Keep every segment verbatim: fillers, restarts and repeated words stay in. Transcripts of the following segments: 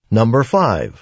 Number five.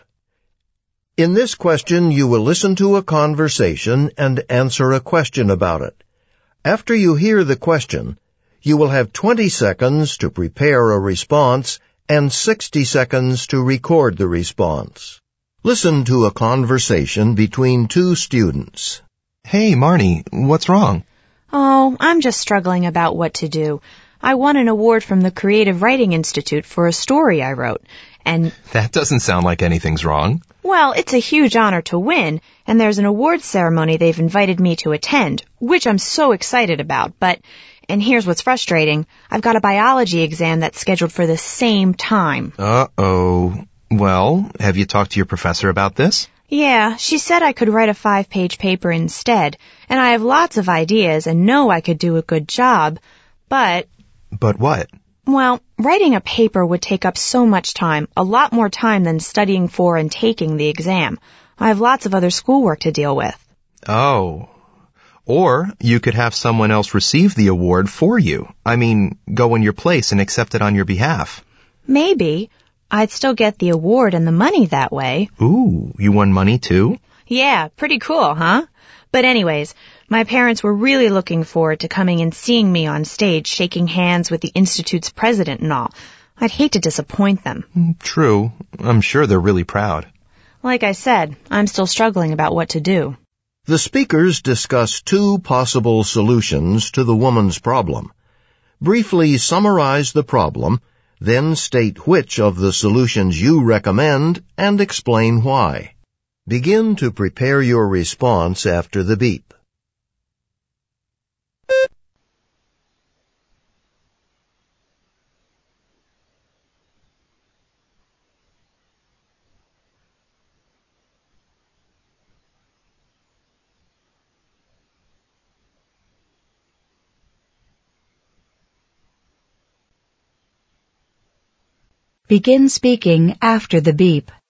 In this question, you will listen to a conversation and answer a question about it. After you hear the question, you will have twenty seconds to prepare a response and sixty seconds to record the response. Listen to a conversation between two students. Hey, Marnie, what's wrong? Oh, I'm just struggling about what to do. I won an award from the Creative Writing Institute for a story I wrote, and... That doesn't sound like anything's wrong. Well, it's a huge honor to win, and there's an awards ceremony they've invited me to attend, which I'm so excited about, but... And here's what's frustrating. I've got a biology exam that's scheduled for the same time. Uh-oh. Well, have you talked to your professor about this? Yeah, she said I could write a five-page paper instead, and I have lots of ideas and know I could do a good job, but... But what? Well, writing a paper would take up so much time, a lot more time than studying for and taking the exam. I have lots of other schoolwork to deal with. Oh. Or you could have someone else receive the award for you. I mean, go in your place and accept it on your behalf. Maybe. I'd still get the award and the money that way. Ooh, you won money too? Yeah, pretty cool, huh? But anyways, my parents were really looking forward to coming and seeing me on stage shaking hands with the Institute's president and all. I'd hate to disappoint them. True. I'm sure they're really proud. Like I said, I'm still struggling about what to do. The speakers discuss two possible solutions to the woman's problem. Briefly summarize the problem, then state which of the solutions you recommend and explain why. Begin to prepare your response after the beep. Begin speaking after the beep.